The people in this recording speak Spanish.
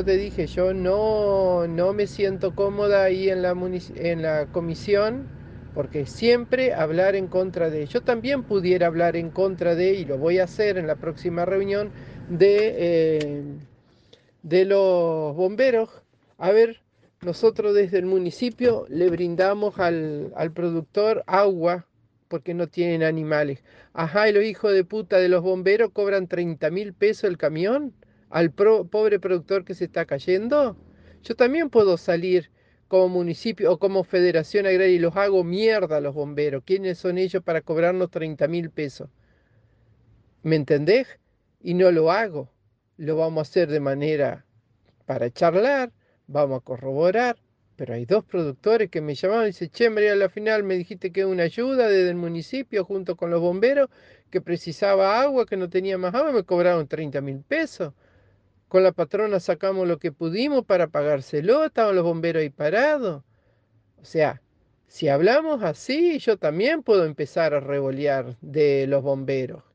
te dije, yo no me siento cómoda ahí en en la comisión, porque siempre hablar en contra de, yo también pudiera hablar en contra de, y lo voy a hacer en la próxima reunión, de los bomberos. A ver, nosotros desde el municipio le brindamos al productor agua porque no tienen animales. Ajá, y los hijos de puta de los bomberos cobran 30.000 pesos el camión al pobre productor que se está cayendo. Yo también puedo salir como municipio o como federación agraria y los hago mierda a los bomberos. ¿Quiénes son ellos para cobrarnos 30.000 pesos? ¿Me entendés? Y no lo hago. Lo vamos a hacer de manera para charlar, vamos a corroborar, pero hay dos productores que me llamaron y dicen, che, María, a la final me dijiste que una ayuda desde el municipio junto con los bomberos, que precisaba agua, que no tenía más agua, y me cobraron 30.000 pesos. Con la patrona sacamos lo que pudimos para pagárselo, estaban los bomberos ahí parados. O sea, si hablamos así, yo también puedo empezar a revolear de los bomberos.